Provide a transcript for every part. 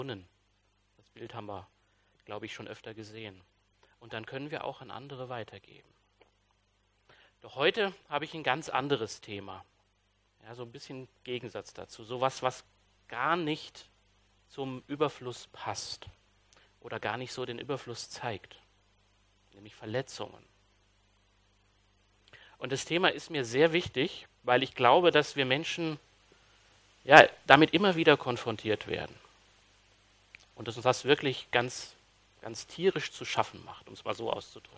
Das Bild haben wir, glaube ich, schon öfter gesehen. Und dann können wir auch an andere weitergeben. Doch heute habe ich ein ganz anderes Thema. Ja, so ein bisschen Gegensatz dazu. Sowas, was gar nicht zum Überfluss passt oder gar nicht so den Überfluss zeigt. Nämlich Verletzungen. Und das Thema ist mir sehr wichtig, weil ich glaube, dass wir Menschen damit immer wieder konfrontiert werden. Und dass uns das wirklich ganz, ganz tierisch zu schaffen macht, um es mal so auszudrücken.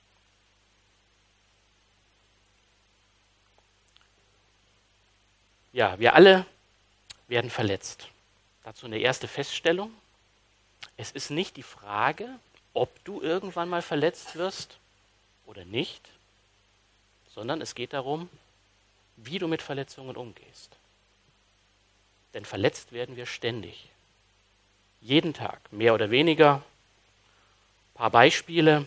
Ja, wir alle werden verletzt. Dazu eine erste Feststellung. Es ist nicht die Frage, ob du irgendwann mal verletzt wirst oder nicht, sondern es geht darum, wie du mit Verletzungen umgehst. Denn verletzt werden wir ständig. Jeden Tag, mehr oder weniger. Ein paar Beispiele.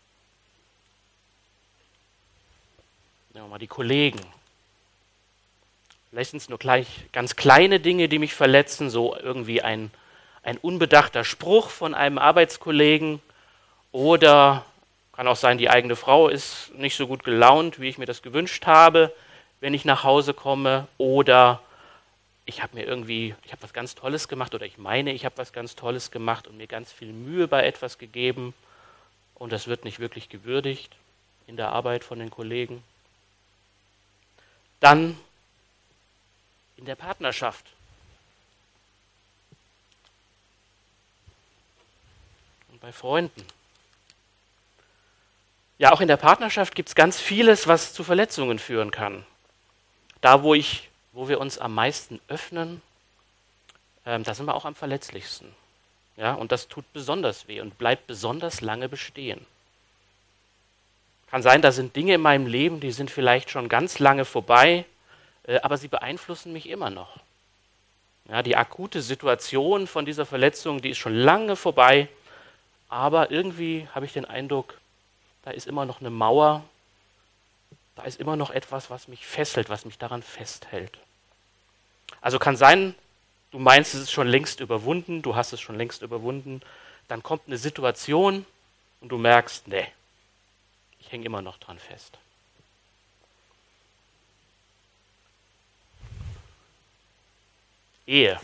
Nehmen wir mal die Kollegen. Vielleicht sind es nur ganz kleine Dinge, die mich verletzen, so irgendwie ein unbedachter Spruch von einem Arbeitskollegen oder kann auch sein, die eigene Frau ist nicht so gut gelaunt, wie ich mir das gewünscht habe, wenn ich nach Hause komme, oder ich habe was ganz Tolles gemacht oder ich meine, ich habe was ganz Tolles gemacht und mir ganz viel Mühe bei etwas gegeben und das wird nicht wirklich gewürdigt in der Arbeit von den Kollegen. Dann in der Partnerschaft. Und bei Freunden. Ja, auch in der Partnerschaft gibt es ganz vieles, was zu Verletzungen führen kann. Da, wo wir uns am meisten öffnen, da sind wir auch am verletzlichsten. Ja, und das tut besonders weh und bleibt besonders lange bestehen. Kann sein, da sind Dinge in meinem Leben, die sind vielleicht schon ganz lange vorbei, aber sie beeinflussen mich immer noch. Ja, die akute Situation von dieser Verletzung, die ist schon lange vorbei, aber irgendwie habe ich den Eindruck, da ist immer noch eine Mauer, da ist immer noch etwas, was mich fesselt, was mich daran festhält. Also kann sein, du meinst, es ist schon längst überwunden, du hast es schon längst überwunden, dann kommt eine Situation und du merkst, nee, ich hänge immer noch dran fest. Ehe.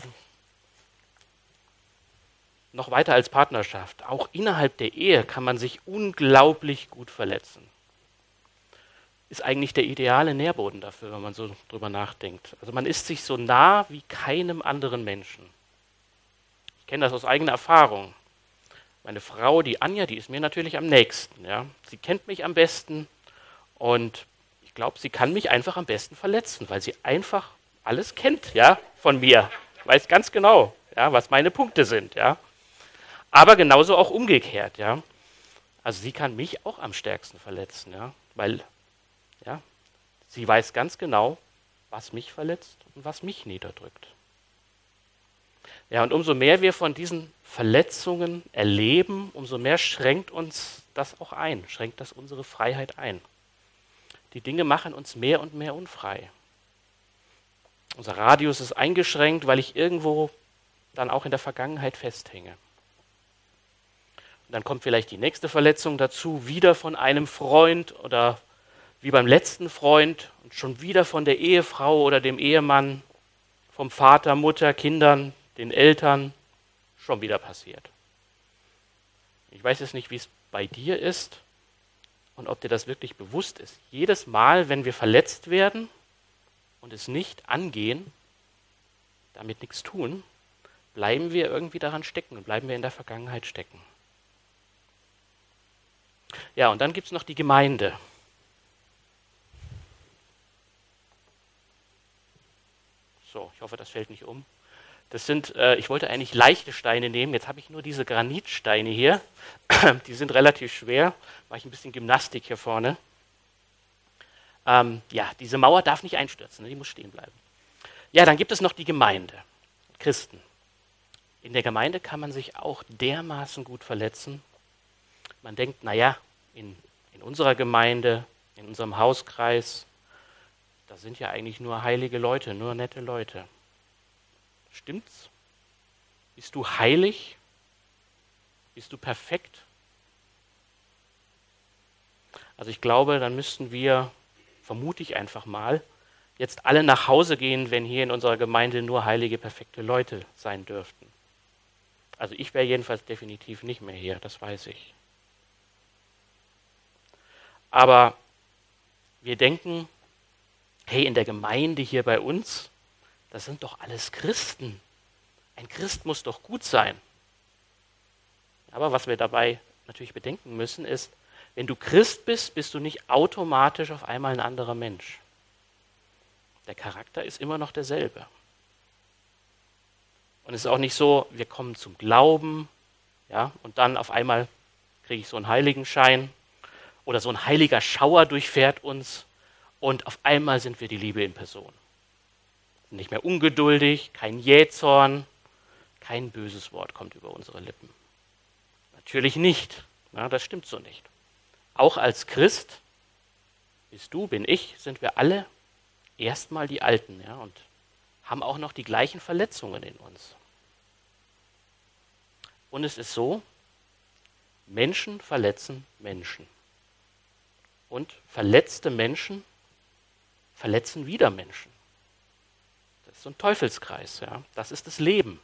Noch weiter als Partnerschaft. Auch innerhalb der Ehe kann man sich unglaublich gut verletzen. Ist eigentlich der ideale Nährboden dafür, wenn man so drüber nachdenkt. Also man ist sich so nah wie keinem anderen Menschen. Ich kenne das aus eigener Erfahrung. Meine Frau, die Anja, die ist mir natürlich am nächsten. Ja? Sie kennt mich am besten und ich glaube, sie kann mich einfach am besten verletzen, weil sie einfach alles kennt, ja, von mir. Weiß ganz genau, ja, was meine Punkte sind, ja. Aber genauso auch umgekehrt, ja. Also sie kann mich auch am stärksten verletzen, ja, weil ja, sie weiß ganz genau, was mich verletzt und was mich niederdrückt. Ja, und umso mehr wir von diesen Verletzungen erleben, umso mehr schränkt uns das auch ein, schränkt das unsere Freiheit ein. Die Dinge machen uns mehr und mehr unfrei. Unser Radius ist eingeschränkt, weil ich irgendwo dann auch in der Vergangenheit festhänge. Und dann kommt vielleicht die nächste Verletzung dazu, wieder von einem Freund oder wie beim letzten Freund und schon wieder von der Ehefrau oder dem Ehemann, vom Vater, Mutter, Kindern, den Eltern, schon wieder passiert. Ich weiß jetzt nicht, wie es bei dir ist und ob dir das wirklich bewusst ist. Jedes Mal, wenn wir verletzt werden und es nicht angehen, damit nichts tun, bleiben wir irgendwie daran stecken und bleiben wir in der Vergangenheit stecken. Ja, und dann gibt es noch die Gemeinde. So, ich hoffe, das fällt nicht um. Das sind, ich wollte eigentlich leichte Steine nehmen, jetzt habe ich nur diese Granitsteine hier. Die sind relativ schwer, mache ich ein bisschen Gymnastik hier vorne. Diese Mauer darf nicht einstürzen, die muss stehen bleiben. Ja, dann gibt es noch die Gemeinde, Christen. In der Gemeinde kann man sich auch dermaßen gut verletzen. Man denkt, naja, in unserer Gemeinde, in unserem Hauskreis, da sind ja eigentlich nur heilige Leute, nur nette Leute. Stimmt's? Bist du heilig? Bist du perfekt? Also ich glaube, dann müssten wir, vermute ich einfach mal, jetzt alle nach Hause gehen, wenn hier in unserer Gemeinde nur heilige, perfekte Leute sein dürften. Also ich wäre jedenfalls definitiv nicht mehr hier, das weiß ich. Aber wir denken, hey, in der Gemeinde hier bei uns, das sind doch alles Christen. Ein Christ muss doch gut sein. Aber was wir dabei natürlich bedenken müssen, ist, wenn du Christ bist, bist du nicht automatisch auf einmal ein anderer Mensch. Der Charakter ist immer noch derselbe. Und es ist auch nicht so, wir kommen zum Glauben, ja, und dann auf einmal kriege ich so einen Heiligenschein oder so ein heiliger Schauer durchfährt uns und auf einmal sind wir die Liebe in Person. Nicht mehr ungeduldig, kein Jähzorn, kein böses Wort kommt über unsere Lippen. Natürlich nicht, ja, das stimmt so nicht. Auch als Christ, bist du, bin ich, sind wir alle erstmal die Alten, ja, und haben auch noch die gleichen Verletzungen in uns. Und es ist so, Menschen verletzen Menschen. Und verletzte Menschen verletzen wieder Menschen. Das ist so ein Teufelskreis, ja. Das ist das Leben.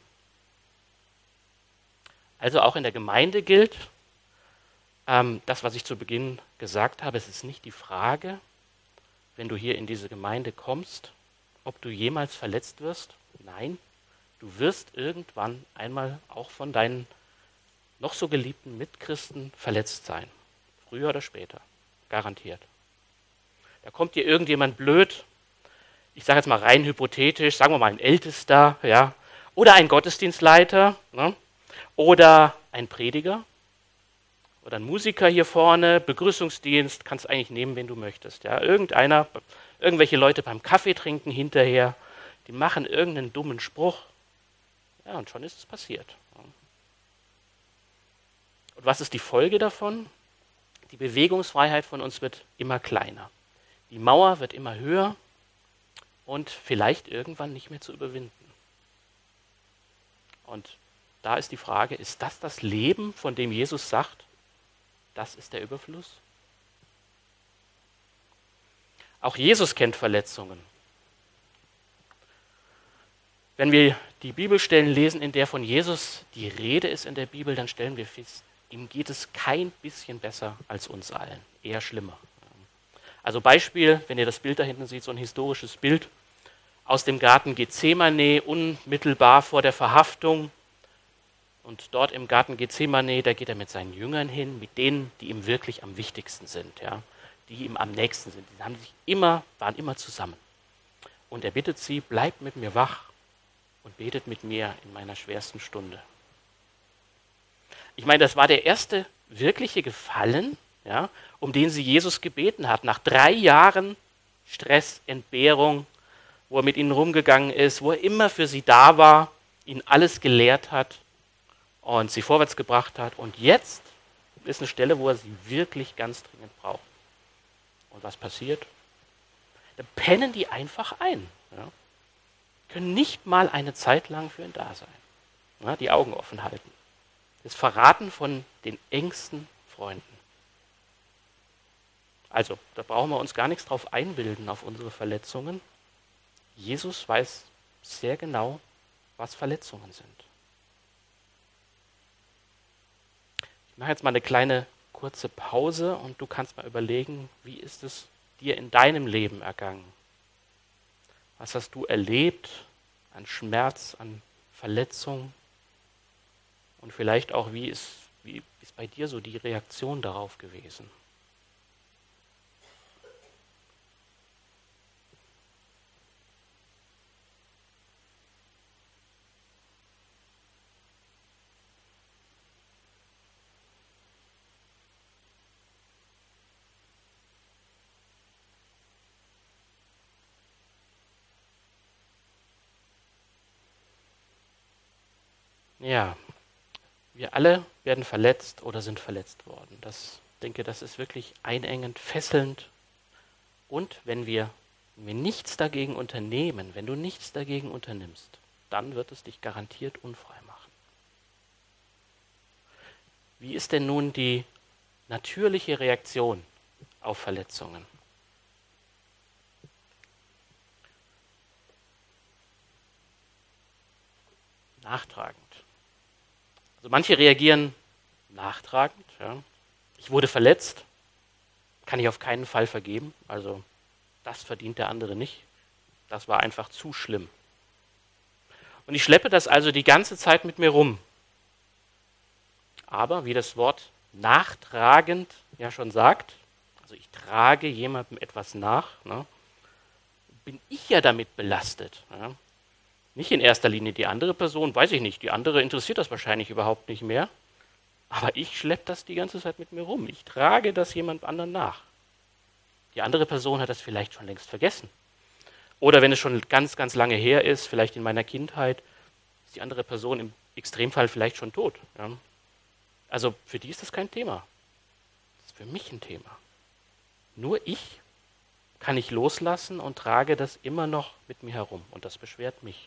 Also auch in der Gemeinde gilt, das, was ich zu Beginn gesagt habe, es ist nicht die Frage, wenn du hier in diese Gemeinde kommst, ob du jemals verletzt wirst. Nein, du wirst irgendwann einmal auch von deinen noch so geliebten Mitchristen verletzt sein. Früher oder später. Garantiert. Da kommt dir irgendjemand blöd, ich sage jetzt mal rein hypothetisch, sagen wir mal ein Ältester, ja, oder ein Gottesdienstleiter, ne, oder ein Prediger oder ein Musiker hier vorne, Begrüßungsdienst, kannst eigentlich nehmen, wen du möchtest. Ja. Irgendwelche Leute beim Kaffee trinken hinterher, die machen irgendeinen dummen Spruch, ja, und schon ist es passiert. Und was ist die Folge davon? Die Bewegungsfreiheit von uns wird immer kleiner. Die Mauer wird immer höher und vielleicht irgendwann nicht mehr zu überwinden. Und da ist die Frage, ist das das Leben, von dem Jesus sagt, das ist der Überfluss? Auch Jesus kennt Verletzungen. Wenn wir die Bibelstellen lesen, in der von Jesus die Rede ist in der Bibel, dann stellen wir fest, ihm geht es kein bisschen besser als uns allen, eher schlimmer. Also Beispiel, wenn ihr das Bild da hinten seht, so ein historisches Bild aus dem Garten Gethsemane, unmittelbar vor der Verhaftung. Und dort im Garten Gethsemane, da geht er mit seinen Jüngern hin, mit denen, die ihm wirklich am wichtigsten sind, ja, die ihm am nächsten sind. Die waren immer zusammen. Und er bittet sie, bleibt mit mir wach und betet mit mir in meiner schwersten Stunde. Ich meine, das war der erste wirkliche Gefallen, ja, um den sie Jesus gebeten hat. Nach 3 Jahren Stress, Entbehrung, wo er mit ihnen rumgegangen ist, wo er immer für sie da war, ihnen alles gelehrt hat und sie vorwärts gebracht hat. Und jetzt ist eine Stelle, wo er sie wirklich ganz dringend braucht. Und was passiert? Da pennen die einfach ein. Ja. Können nicht mal eine Zeit lang für ihn da sein. Ja, die Augen offen halten. Das Verraten von den engsten Freunden. Also, da brauchen wir uns gar nichts drauf einbilden, auf unsere Verletzungen. Jesus weiß sehr genau, was Verletzungen sind. Ich mache jetzt mal eine kleine kurze Pause und du kannst mal überlegen, wie ist es dir in deinem Leben ergangen? Was hast du erlebt an Schmerz, an Verletzung? Und vielleicht auch, wie ist bei dir so die Reaktion darauf gewesen? Ja, wir alle werden verletzt oder sind verletzt worden. Denke, das ist wirklich einengend, fesselnd. Und wenn wir nichts dagegen unternehmen, wenn du nichts dagegen unternimmst, dann wird es dich garantiert unfrei machen. Wie ist denn nun die natürliche Reaktion auf Verletzungen? Nachtragend. Also manche reagieren nachtragend. Ja. Ich wurde verletzt, kann ich auf keinen Fall vergeben. Also das verdient der andere nicht. Das war einfach zu schlimm. Und ich schleppe das also die ganze Zeit mit mir rum. Aber wie das Wort nachtragend ja schon sagt, also ich trage jemandem etwas nach, ne, bin ich ja damit belastet. Ja. Nicht in erster Linie die andere Person, weiß ich nicht, die andere interessiert das wahrscheinlich überhaupt nicht mehr. Aber ich schleppe das die ganze Zeit mit mir rum. Ich trage das jemand anderen nach. Die andere Person hat das vielleicht schon längst vergessen. Oder wenn es schon ganz, ganz lange her ist, vielleicht in meiner Kindheit, ist die andere Person im Extremfall vielleicht schon tot. Ja. Also für die ist das kein Thema. Das ist für mich ein Thema. Nur ich kann ich loslassen und trage das immer noch mit mir herum. Und das beschwert mich.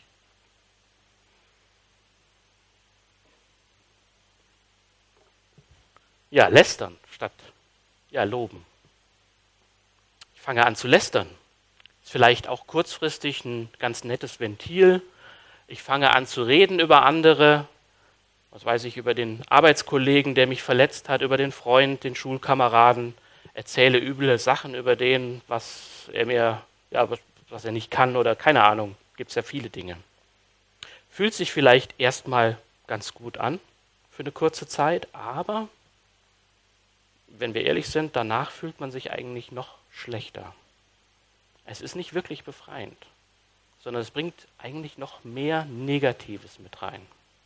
Ja, lästern statt loben. Ich fange an zu lästern. Ist vielleicht auch kurzfristig ein ganz nettes Ventil. Ich fange an zu reden über andere. Was weiß ich, über den Arbeitskollegen, der mich verletzt hat, über den Freund, den Schulkameraden. Erzähle üble Sachen über den, was er mir, was er nicht kann oder keine Ahnung. Gibt es ja viele Dinge. Fühlt sich vielleicht erstmal ganz gut an für eine kurze Zeit, aber wenn wir ehrlich sind, danach fühlt man sich eigentlich noch schlechter. Es ist nicht wirklich befreiend, sondern es bringt eigentlich noch mehr Negatives mit rein.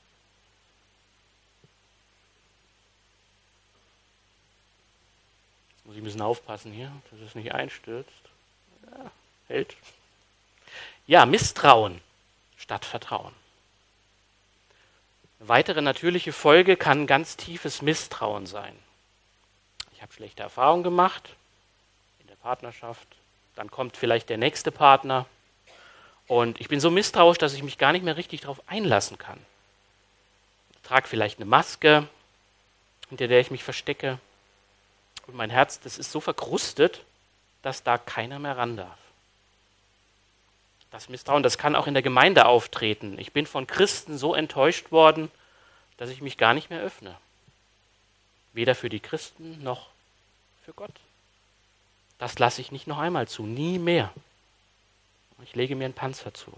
Jetzt muss ich ein bisschen aufpassen hier, dass es nicht einstürzt. Ja, hält. Ja, Misstrauen statt Vertrauen. Eine weitere natürliche Folge kann ganz tiefes Misstrauen sein. Ich habe schlechte Erfahrungen gemacht in der Partnerschaft. Dann kommt vielleicht der nächste Partner und ich bin so misstrauisch, dass ich mich gar nicht mehr richtig darauf einlassen kann. Ich trage vielleicht eine Maske, hinter der ich mich verstecke. Und mein Herz, das ist so verkrustet, dass da keiner mehr ran darf. Das Misstrauen, das kann auch in der Gemeinde auftreten. Ich bin von Christen so enttäuscht worden, dass ich mich gar nicht mehr öffne. Weder für die Christen noch für Gott. Das lasse ich nicht noch einmal zu, nie mehr. Ich lege mir einen Panzer zu.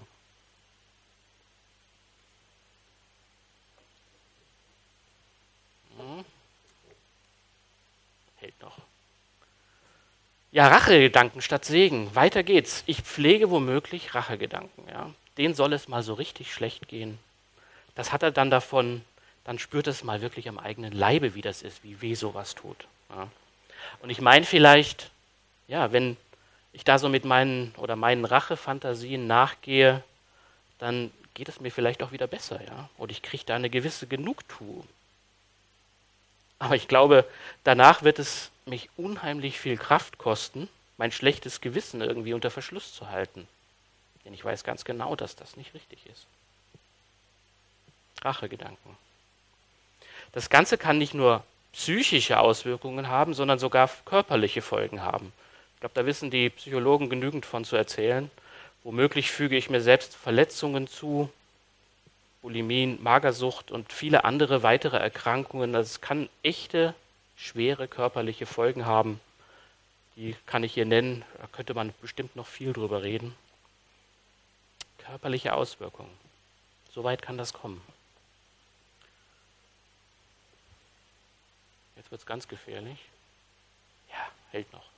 Hält noch. Ja, Rachegedanken statt Segen. Weiter geht's. Ich pflege womöglich Rachegedanken. Ja. Denen soll es mal so richtig schlecht gehen. Das hat er dann davon, dann spürt es mal wirklich am eigenen Leibe, wie das ist, wie weh sowas tut. Ja. Und ich meine vielleicht, ja, wenn ich da so mit meinen Rachefantasien nachgehe, dann geht es mir vielleicht auch wieder besser, ja. Und ich kriege da eine gewisse Genugtuung. Aber ich glaube, danach wird es mich unheimlich viel Kraft kosten, mein schlechtes Gewissen irgendwie unter Verschluss zu halten. Denn ich weiß ganz genau, dass das nicht richtig ist. Rachegedanken. Das Ganze kann nicht nur psychische Auswirkungen haben, sondern sogar körperliche Folgen haben. Ich glaube, da wissen die Psychologen genügend von zu erzählen. Womöglich füge ich mir selbst Verletzungen zu, Bulimien, Magersucht und viele andere weitere Erkrankungen. Das kann echte, schwere körperliche Folgen haben. Die kann ich hier nennen, da könnte man bestimmt noch viel drüber reden. Körperliche Auswirkungen. So weit kann das kommen. Jetzt wird es ganz gefährlich. Ja, hält noch.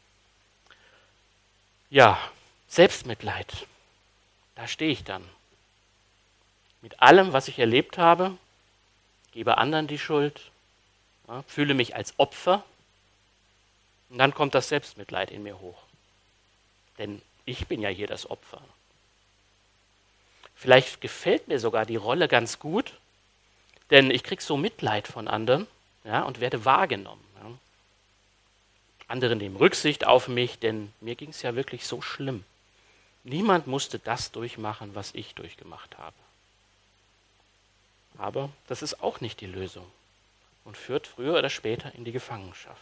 Ja, Selbstmitleid. Da stehe ich dann. Mit allem, was ich erlebt habe, gebe anderen die Schuld, ja, fühle mich als Opfer und dann kommt das Selbstmitleid in mir hoch. Denn ich bin ja hier das Opfer. Vielleicht gefällt mir sogar die Rolle ganz gut, denn ich kriege so Mitleid von anderen, ja, und werde wahrgenommen. Ja. Andere nehmen Rücksicht auf mich, denn mir ging es ja wirklich so schlimm. Niemand musste das durchmachen, was ich durchgemacht habe. Aber das ist auch nicht die Lösung. und führt früher oder später in die Gefangenschaft.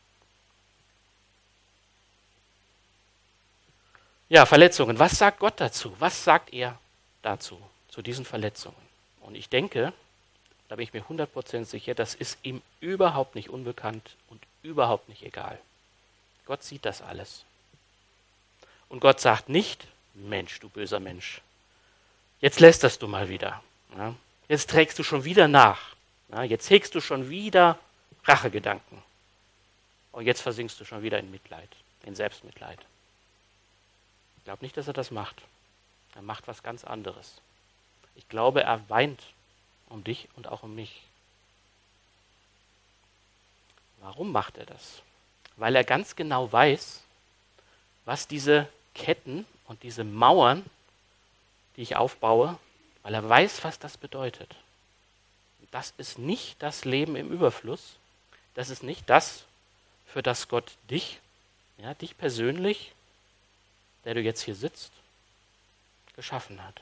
Ja, Verletzungen. Was sagt Gott dazu? Was sagt er dazu, zu diesen Verletzungen? Und ich denke, da bin ich mir 100% sicher, das ist ihm überhaupt nicht unbekannt und überhaupt nicht egal. Gott sieht das alles. Und Gott sagt nicht, Mensch, du böser Mensch, jetzt lästerst du mal wieder. Ja? Jetzt trägst du schon wieder nach. Ja? Jetzt hegst du schon wieder Rachegedanken. Und jetzt versinkst du schon wieder in Mitleid, in Selbstmitleid. Ich glaube nicht, dass er das macht. Er macht was ganz anderes. Ich glaube, er weint um dich und auch um mich. Warum macht er das? Weil er ganz genau weiß, was diese Ketten und diese Mauern, die ich aufbaue, weil er weiß, was das bedeutet. Das ist nicht das Leben im Überfluss. Das ist nicht das, für das Gott dich, ja, dich persönlich, der du jetzt hier sitzt, geschaffen hat.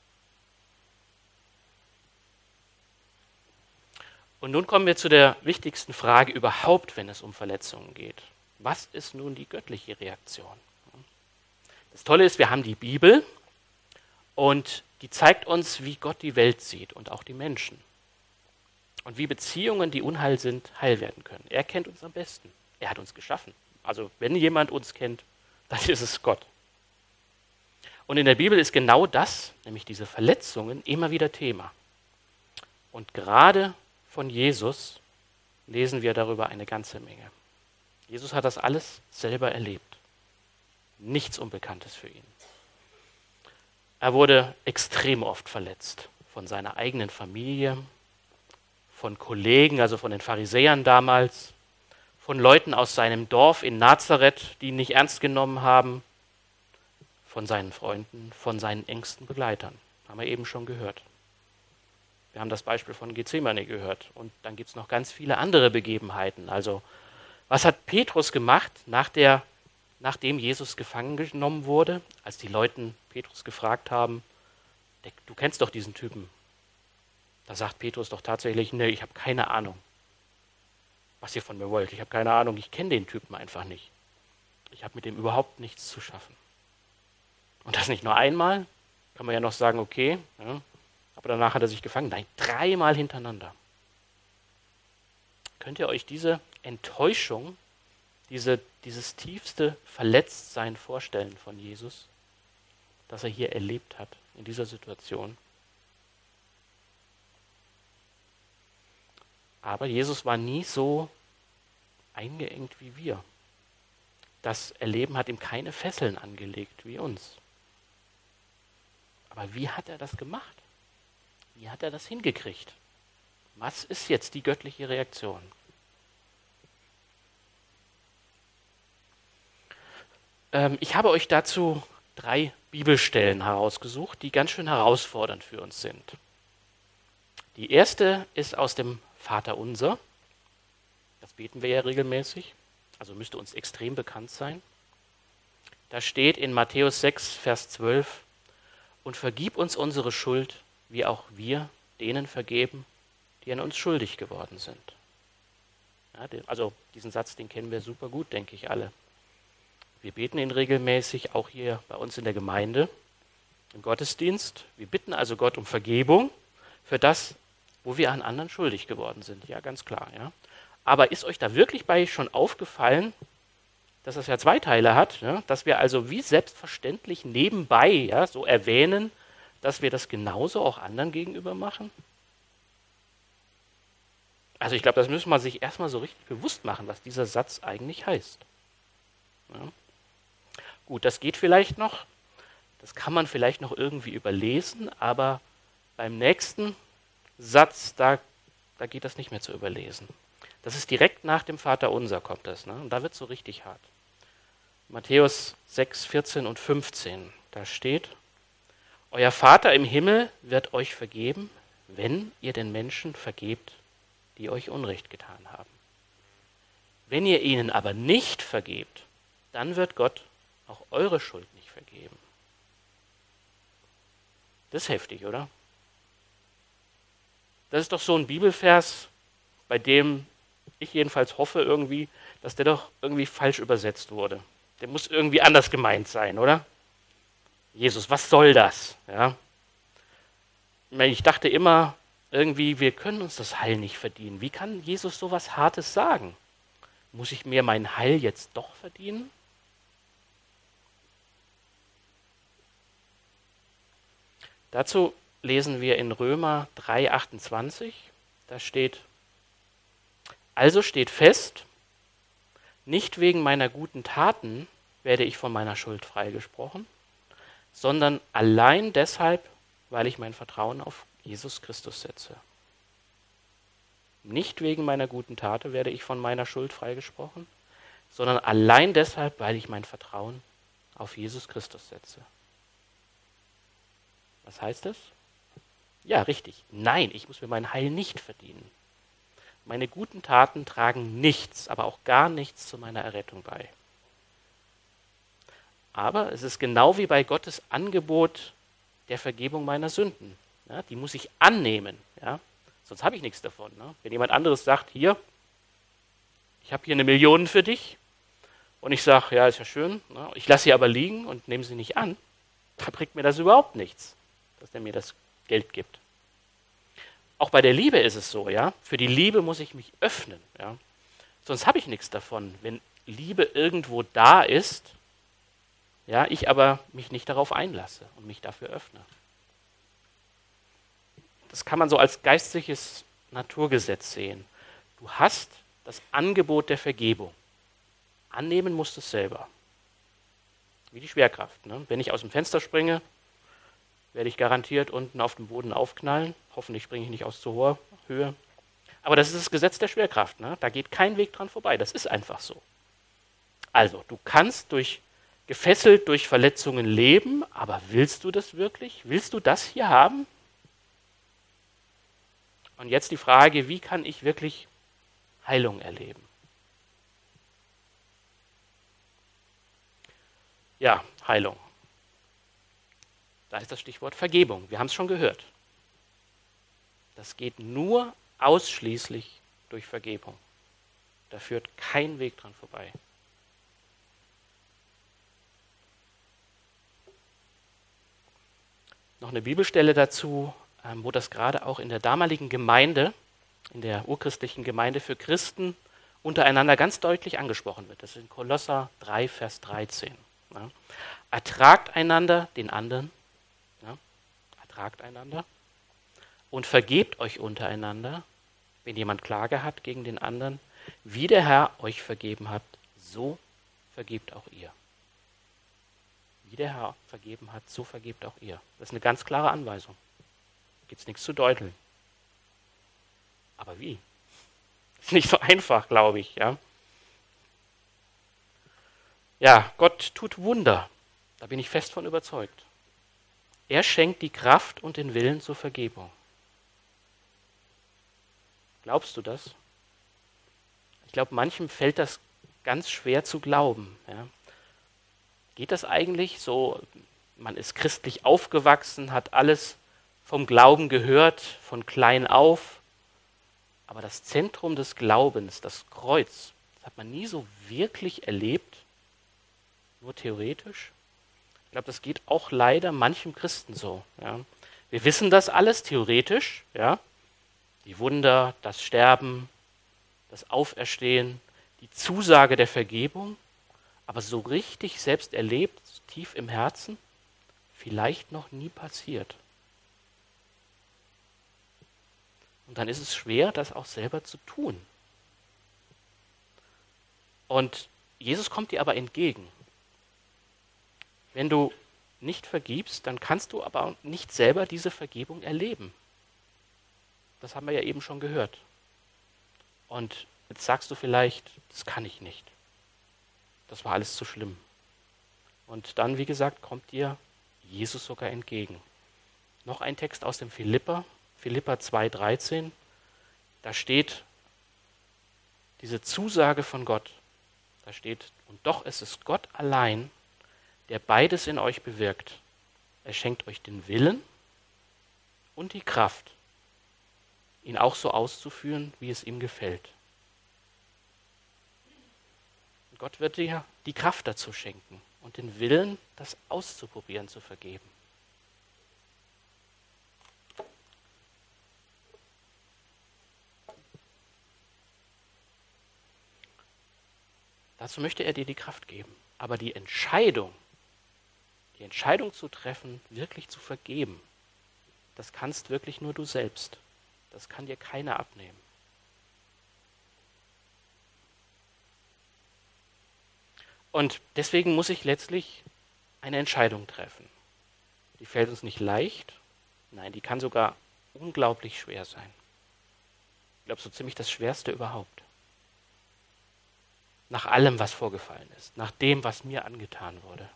Und nun kommen wir zu der wichtigsten Frage überhaupt, wenn es um Verletzungen geht. Was ist nun die göttliche Reaktion? Das Tolle ist, wir haben die Bibel und die zeigt uns, wie Gott die Welt sieht und auch die Menschen. Und wie Beziehungen, die Unheil sind, heil werden können. Er kennt uns am besten. Er hat uns geschaffen. Also wenn jemand uns kennt, dann ist es Gott. Und in der Bibel ist genau das, nämlich diese Verletzungen, immer wieder Thema. Und gerade von Jesus lesen wir darüber eine ganze Menge. Jesus hat das alles selber erlebt. Nichts Unbekanntes für ihn. Er wurde extrem oft verletzt von seiner eigenen Familie, von Kollegen, also von den Pharisäern damals, von Leuten aus seinem Dorf in Nazareth, die ihn nicht ernst genommen haben, von seinen Freunden, von seinen engsten Begleitern. Haben wir eben schon gehört. Wir haben das Beispiel von Gethsemane gehört. Und dann gibt es noch ganz viele andere Begebenheiten. Also, was hat Petrus gemacht, nachdem Jesus gefangen genommen wurde, als die Leute Petrus gefragt haben, du kennst doch diesen Typen. Da sagt Petrus doch tatsächlich, nee, ich habe keine Ahnung, was ihr von mir wollt. Ich habe keine Ahnung, ich kenne den Typen einfach nicht. Ich habe mit dem überhaupt nichts zu schaffen. Und das nicht nur einmal, kann man ja noch sagen, okay, ja, aber danach hat er sich gefangen. Nein, 3-mal hintereinander. Könnt ihr euch diese Enttäuschung, dieses tiefste Verletztsein vorstellen von Jesus, das er hier erlebt hat in dieser Situation? Aber Jesus war nie so eingeengt wie wir. Das Erleben hat ihm keine Fesseln angelegt wie uns. Aber wie hat er das gemacht? Wie hat er das hingekriegt? Was ist jetzt die göttliche Reaktion? Ich habe euch dazu 3 Bibelstellen herausgesucht, die ganz schön herausfordernd für uns sind. Die erste ist aus dem Vaterunser. Das beten wir ja regelmäßig, also müsste uns extrem bekannt sein. Da steht in Matthäus 6, Vers 12, und vergib uns unsere Schuld, wie auch wir denen vergeben, die an uns schuldig geworden sind. Ja, also diesen Satz, den kennen wir super gut, denke ich alle. Wir beten ihn regelmäßig, auch hier bei uns in der Gemeinde, im Gottesdienst. Wir bitten also Gott um Vergebung für das, wo wir an anderen schuldig geworden sind. Ja, ganz klar. Ja. Aber ist euch da wirklich bei schon aufgefallen, dass das ja 2 Teile hat, ja? Dass wir also wie selbstverständlich nebenbei ja, so erwähnen, dass wir das genauso auch anderen gegenüber machen? Also ich glaube, das müssen wir sich erstmal so richtig bewusst machen, was dieser Satz eigentlich heißt. Ja. Gut, das geht vielleicht noch, das kann man vielleicht noch irgendwie überlesen, aber beim nächsten Satz, da geht das nicht mehr zu überlesen. Das ist direkt nach dem Vaterunser kommt das, ne? Und da wird es so richtig hart. Matthäus 6, 14 und 15, da steht, euer Vater im Himmel wird euch vergeben, wenn ihr den Menschen vergebt, die euch Unrecht getan haben. Wenn ihr ihnen aber nicht vergebt, dann wird Gott auch eure Schuld nicht vergeben. Das ist heftig, oder? Das ist doch so ein Bibelvers, bei dem ich jedenfalls hoffe irgendwie, dass der doch irgendwie falsch übersetzt wurde. Der muss irgendwie anders gemeint sein, oder? Jesus, was soll das? Ja? Ich dachte immer irgendwie, wir können uns das Heil nicht verdienen. Wie kann Jesus so was Hartes sagen? Muss ich mir mein Heil jetzt doch verdienen? Dazu lesen wir in Römer 3,28. Da steht: Also steht fest, nicht wegen meiner guten Taten werde ich von meiner Schuld freigesprochen, sondern allein deshalb, weil ich mein Vertrauen auf Jesus Christus setze. Nicht wegen meiner guten Taten werde ich von meiner Schuld freigesprochen, sondern allein deshalb, weil ich mein Vertrauen auf Jesus Christus setze. Was heißt das? Ja, richtig. Nein, ich muss mir mein Heil nicht verdienen. Meine guten Taten tragen nichts, aber auch gar nichts zu meiner Errettung bei. Aber es ist genau wie bei Gottes Angebot der Vergebung meiner Sünden. Ja, die muss ich annehmen. Ja? Sonst habe ich nichts davon. Ne? Wenn jemand anderes sagt, hier, ich habe hier 1 Million für dich, und ich sage, ja, ist ja schön, ne? Ich lasse sie aber liegen und nehme sie nicht an, dann bringt mir das überhaupt nichts, dass er mir das Geld gibt. Auch bei der Liebe ist es so, ja. Für die Liebe muss ich mich öffnen, ja. Sonst habe ich nichts davon, wenn Liebe irgendwo da ist, ja, ich aber mich nicht darauf einlasse und mich dafür öffne. Das kann man so als geistliches Naturgesetz sehen. Du hast das Angebot der Vergebung. Annehmen musst du es selber. Wie die Schwerkraft. Ne? Wenn ich aus dem Fenster springe, werde ich garantiert unten auf dem Boden aufknallen. Hoffentlich springe ich nicht aus zu hoher Höhe. Aber das ist das Gesetz der Schwerkraft. Ne? Da geht kein Weg dran vorbei. Das ist einfach so. Also, du kannst gefesselt durch Verletzungen leben, aber willst du das wirklich? Willst du das hier haben? Und jetzt die Frage, wie kann ich wirklich Heilung erleben? Ja, Heilung. Da ist das Stichwort Vergebung. Wir haben es schon gehört. Das geht nur ausschließlich durch Vergebung. Da führt kein Weg dran vorbei. Noch eine Bibelstelle dazu, wo das gerade auch in der damaligen Gemeinde, in der urchristlichen Gemeinde für Christen untereinander ganz deutlich angesprochen wird. Das ist in Kolosser 3, Vers 13. Ja. Ertragt einander den anderen, ja, ertragt einander und vergebt euch untereinander, wenn jemand Klage hat gegen den anderen, wie der Herr euch vergeben hat, so vergebt auch ihr. Wie der Herr vergeben hat, so vergebt auch ihr. Das ist eine ganz klare Anweisung. Gibt es nichts zu deuteln. Aber wie? Ist nicht so einfach, glaube ich. Ja? Ja, Gott tut Wunder. Da bin ich fest von überzeugt. Er schenkt die Kraft und den Willen zur Vergebung. Glaubst du das? Ich glaube, manchem fällt das ganz schwer zu glauben. Ja? Geht das eigentlich so? Man ist christlich aufgewachsen, hat alles vom Glauben gehört, von klein auf. Aber das Zentrum des Glaubens, das Kreuz, das hat man nie so wirklich erlebt. Nur theoretisch. Ich glaube, das geht auch leider manchem Christen so. Ja. Wir wissen das alles theoretisch. Ja. Die Wunder, das Sterben, das Auferstehen, die Zusage der Vergebung. Aber so richtig selbst erlebt, tief im Herzen, vielleicht noch nie passiert. Und dann ist es schwer, das auch selber zu tun. Und Jesus kommt dir aber entgegen. Wenn du nicht vergibst, dann kannst du aber nicht selber diese Vergebung erleben. Das haben wir ja eben schon gehört. Und jetzt sagst du vielleicht, das kann ich nicht. Das war alles zu schlimm. Und dann, wie gesagt, kommt dir Jesus sogar entgegen. Noch ein Text aus dem Philipper 2,13. Da steht diese Zusage von Gott. Da steht, und doch ist es Gott allein, der beides in euch bewirkt. Er schenkt euch den Willen und die Kraft, ihn auch so auszuführen, wie es ihm gefällt. Und Gott wird dir die Kraft dazu schenken und den Willen, das auszuprobieren, zu vergeben. Dazu möchte er dir die Kraft geben. Aber die Entscheidung zu treffen, wirklich zu vergeben, das kannst wirklich nur du selbst. Das kann dir keiner abnehmen. Und deswegen muss ich letztlich eine Entscheidung treffen. Die fällt uns nicht leicht. Nein, die kann sogar unglaublich schwer sein. Ich glaube, so ziemlich das Schwerste überhaupt. Nach allem, was vorgefallen ist, nach dem, was mir angetan wurde.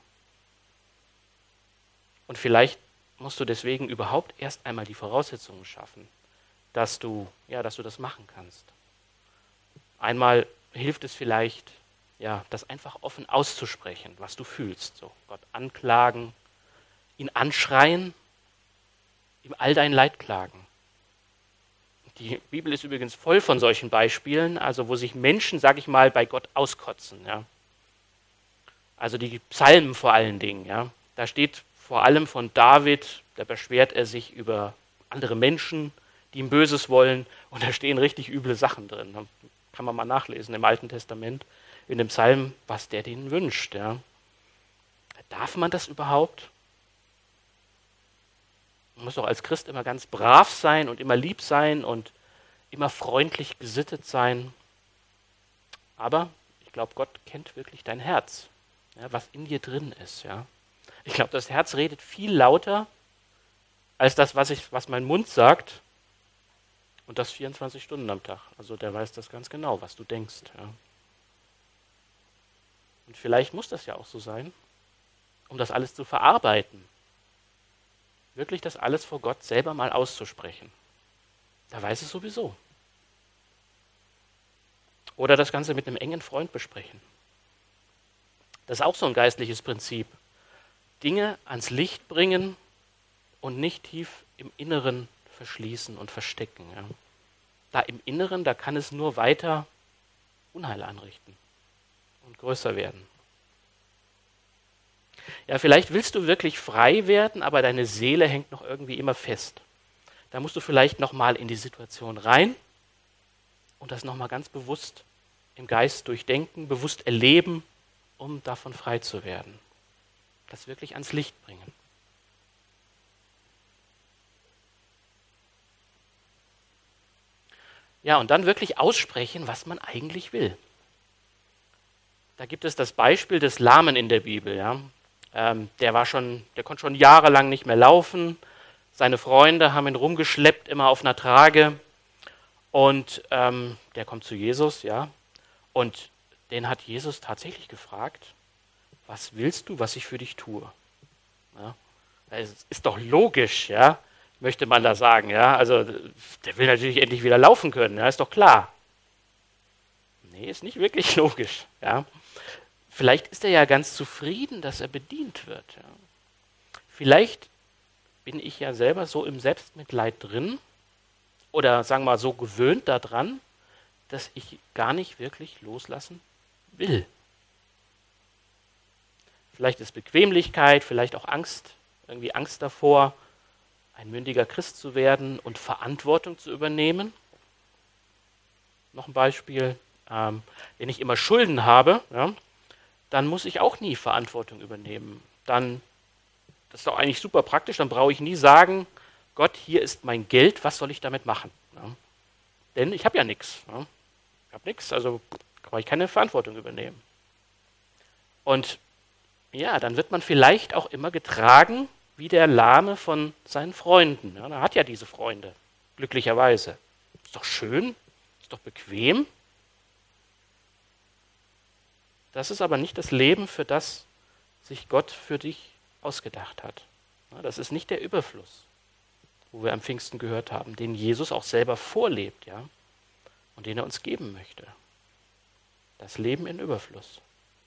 Und vielleicht musst du deswegen überhaupt erst einmal die Voraussetzungen schaffen, dass du das machen kannst. Einmal hilft es vielleicht, das einfach offen auszusprechen, was du fühlst. So, Gott anklagen, ihn anschreien, ihm all dein Leid klagen. Die Bibel ist übrigens voll von solchen Beispielen, also wo sich Menschen, sage ich mal, bei Gott auskotzen. Ja. Also die Psalmen vor allen Dingen. Ja. Da steht vor allem von David, da beschwert er sich über andere Menschen, die ihm Böses wollen, und da stehen richtig üble Sachen drin. Da kann man mal nachlesen im Alten Testament, in dem Psalm, was der denen wünscht. Ja. Darf man das überhaupt? Man muss doch als Christ immer ganz brav sein und immer lieb sein und immer freundlich gesittet sein. Aber ich glaube, Gott kennt wirklich dein Herz, ja, was in dir drin ist. Ja. Ich glaube, das Herz redet viel lauter als das, was mein Mund sagt. Und das 24 Stunden am Tag. Also der weiß das ganz genau, was du denkst. Ja. Und vielleicht muss das ja auch so sein, um das alles zu verarbeiten. Wirklich das alles vor Gott selber mal auszusprechen. Da weiß es sowieso. Oder das Ganze mit einem engen Freund besprechen. Das ist auch so ein geistliches Prinzip. Dinge ans Licht bringen und nicht tief im Inneren verschließen und verstecken. Ja. Da im Inneren, da kann es nur weiter Unheil anrichten und größer werden. Ja, vielleicht willst du wirklich frei werden, aber deine Seele hängt noch irgendwie immer fest. Da musst du vielleicht nochmal in die Situation rein und das nochmal ganz bewusst im Geist durchdenken, bewusst erleben, um davon frei zu werden. Das wirklich ans Licht bringen. Ja, und dann wirklich aussprechen, was man eigentlich will. Da gibt es das Beispiel des Lahmen in der Bibel. Ja. Der konnte schon jahrelang nicht mehr laufen. Seine Freunde haben ihn rumgeschleppt, immer auf einer Trage. Und der kommt zu Jesus, ja. Und den hat Jesus tatsächlich gefragt, was willst du, was ich für dich tue? Ja. Es ist doch logisch, ja, möchte man da sagen. Ja. Also der will natürlich endlich wieder laufen können, ja, ist doch klar. Nee, ist nicht wirklich logisch. Ja. Vielleicht ist er ja ganz zufrieden, dass er bedient wird. Ja. Vielleicht bin ich ja selber so im Selbstmitleid drin oder sagen wir mal so gewöhnt daran, dass ich gar nicht wirklich loslassen will. Vielleicht ist Bequemlichkeit, vielleicht auch Angst, irgendwie Angst davor, ein mündiger Christ zu werden und Verantwortung zu übernehmen. Noch ein Beispiel, wenn ich immer Schulden habe, ja, dann muss ich auch nie Verantwortung übernehmen. Das ist doch eigentlich super praktisch, dann brauche ich nie sagen, Gott, hier ist mein Geld, was soll ich damit machen? Ja. Denn ich habe ja nichts. Ja. Ich habe nichts, also brauche ich keine Verantwortung übernehmen. Und ja, dann wird man vielleicht auch immer getragen wie der Lahme von seinen Freunden. Ja, er hat ja diese Freunde, glücklicherweise. Ist doch schön, ist doch bequem. Das ist aber nicht das Leben, für das sich Gott für dich ausgedacht hat. Ja, das ist nicht der Überfluss, wo wir am Pfingsten gehört haben, den Jesus auch selber vorlebt, ja, und den er uns geben möchte. Das Leben in Überfluss.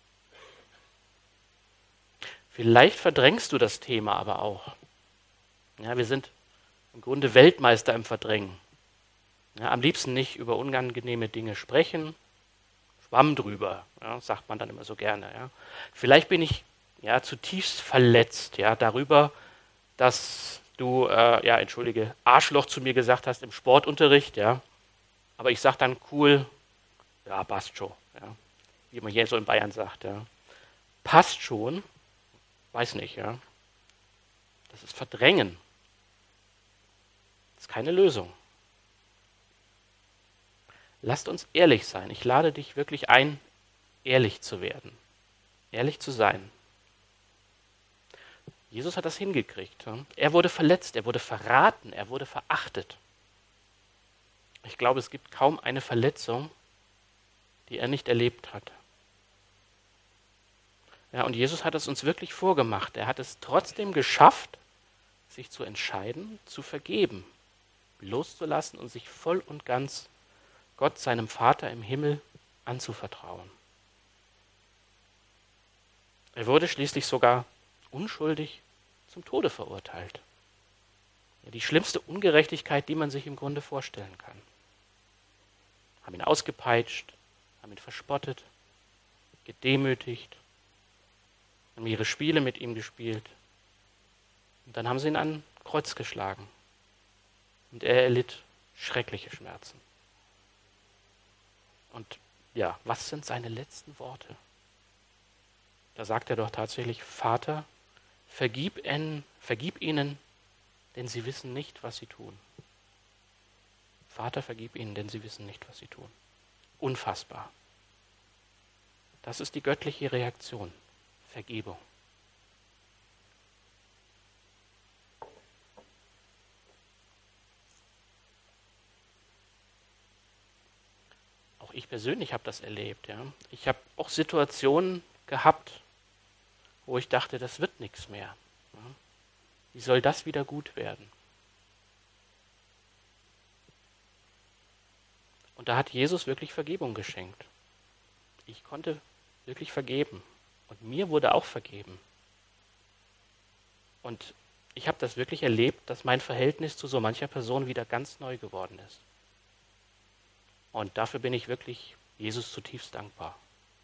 Vielleicht verdrängst du das Thema aber auch. Ja, wir sind im Grunde Weltmeister im Verdrängen. Ja, am liebsten nicht über unangenehme Dinge sprechen, Schwamm drüber, ja, sagt man dann immer so gerne. Ja. Vielleicht bin ich zutiefst verletzt, ja, darüber, dass du, entschuldige, Arschloch zu mir gesagt hast im Sportunterricht, ja. Aber ich sage dann cool, ja, passt schon, ja. Wie man hier so in Bayern sagt, ja. Passt schon, weiß nicht, ja. Das ist Verdrängen. Das ist keine Lösung. Lasst uns ehrlich sein. Ich lade dich wirklich ein, ehrlich zu werden. Ehrlich zu sein. Jesus hat das hingekriegt. Er wurde verletzt, er wurde verraten, er wurde verachtet. Ich glaube, es gibt kaum eine Verletzung, die er nicht erlebt hat. Ja, und Jesus hat es uns wirklich vorgemacht. Er hat es trotzdem geschafft, sich zu entscheiden, zu vergeben, loszulassen und sich voll und ganz Gott, seinem Vater im Himmel, anzuvertrauen. Er wurde schließlich sogar unschuldig zum Tode verurteilt. Ja, die schlimmste Ungerechtigkeit, die man sich im Grunde vorstellen kann. Haben ihn ausgepeitscht, haben ihn verspottet, gedemütigt, haben ihre Spiele mit ihm gespielt. Und dann haben sie ihn an ein Kreuz geschlagen. Und er erlitt schreckliche Schmerzen. Und ja, was sind seine letzten Worte? Da sagt er doch tatsächlich, Vater, vergib ihnen, denn sie wissen nicht, was sie tun. Vater, vergib ihnen, denn sie wissen nicht, was sie tun. Unfassbar. Das ist die göttliche Reaktion. Vergebung. Auch ich persönlich habe das erlebt. Ja. Ich habe auch Situationen gehabt, wo ich dachte, das wird nichts mehr. Ja. Wie soll das wieder gut werden? Und da hat Jesus wirklich Vergebung geschenkt. Ich konnte wirklich vergeben. Und mir wurde auch vergeben. Und ich habe das wirklich erlebt, dass mein Verhältnis zu so mancher Person wieder ganz neu geworden ist. Und dafür bin ich wirklich Jesus zutiefst dankbar.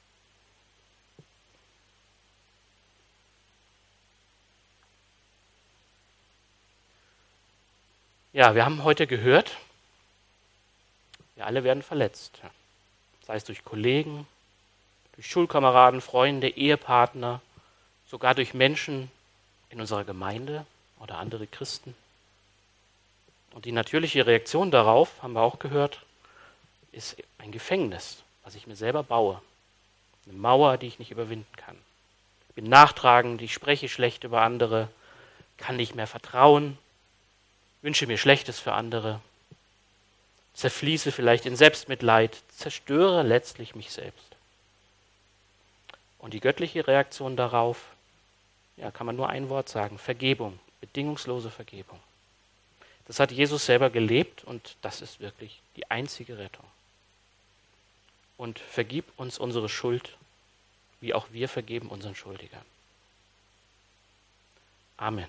Ja, wir haben heute gehört, wir alle werden verletzt. Sei es durch Kollegen, durch Schulkameraden, Freunde, Ehepartner, sogar durch Menschen in unserer Gemeinde oder andere Christen. Und die natürliche Reaktion darauf, haben wir auch gehört, ist ein Gefängnis, was ich mir selber baue. Eine Mauer, die ich nicht überwinden kann. Ich bin nachtragend, ich spreche schlecht über andere, kann nicht mehr vertrauen, wünsche mir Schlechtes für andere, zerfließe vielleicht in Selbstmitleid, zerstöre letztlich mich selbst. Und die göttliche Reaktion darauf, ja, kann man nur ein Wort sagen, Vergebung, bedingungslose Vergebung. Das hat Jesus selber gelebt und das ist wirklich die einzige Rettung. Und vergib uns unsere Schuld, wie auch wir vergeben unseren Schuldigern. Amen.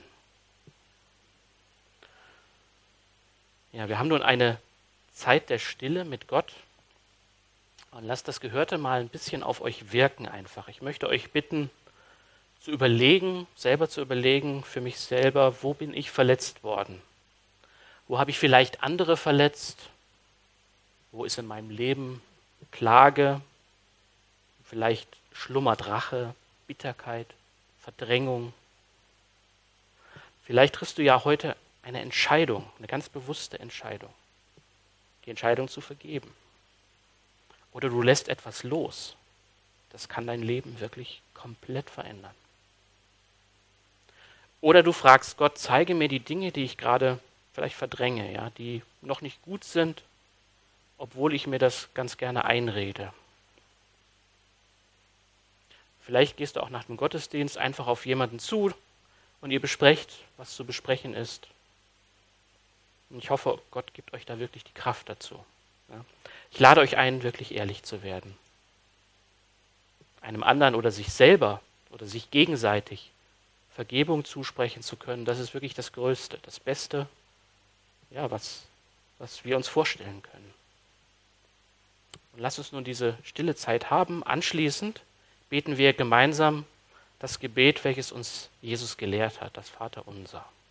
Ja, wir haben nun eine Zeit der Stille mit Gott. Und lasst das Gehörte mal ein bisschen auf euch wirken einfach. Ich möchte euch bitten, zu überlegen, selber zu überlegen, für mich selber, wo bin ich verletzt worden? Wo habe ich vielleicht andere verletzt? Wo ist in meinem Leben Klage? Vielleicht schlummert Rache, Bitterkeit, Verdrängung. Vielleicht triffst du ja heute eine Entscheidung, eine ganz bewusste Entscheidung. Die Entscheidung zu vergeben. Oder du lässt etwas los. Das kann dein Leben wirklich komplett verändern. Oder du fragst Gott, zeige mir die Dinge, die ich gerade vielleicht verdränge, ja, die noch nicht gut sind, obwohl ich mir das ganz gerne einrede. Vielleicht gehst du auch nach dem Gottesdienst einfach auf jemanden zu und ihr besprecht, was zu besprechen ist. Und ich hoffe, Gott gibt euch da wirklich die Kraft dazu. Ja. Ich lade euch ein, wirklich ehrlich zu werden. Einem anderen oder sich selber oder sich gegenseitig Vergebung zusprechen zu können, das ist wirklich das Größte, das Beste, ja, was was wir uns vorstellen können. Und lass uns nun diese stille Zeit haben. Anschließend beten wir gemeinsam das Gebet, welches uns Jesus gelehrt hat, das Vaterunser.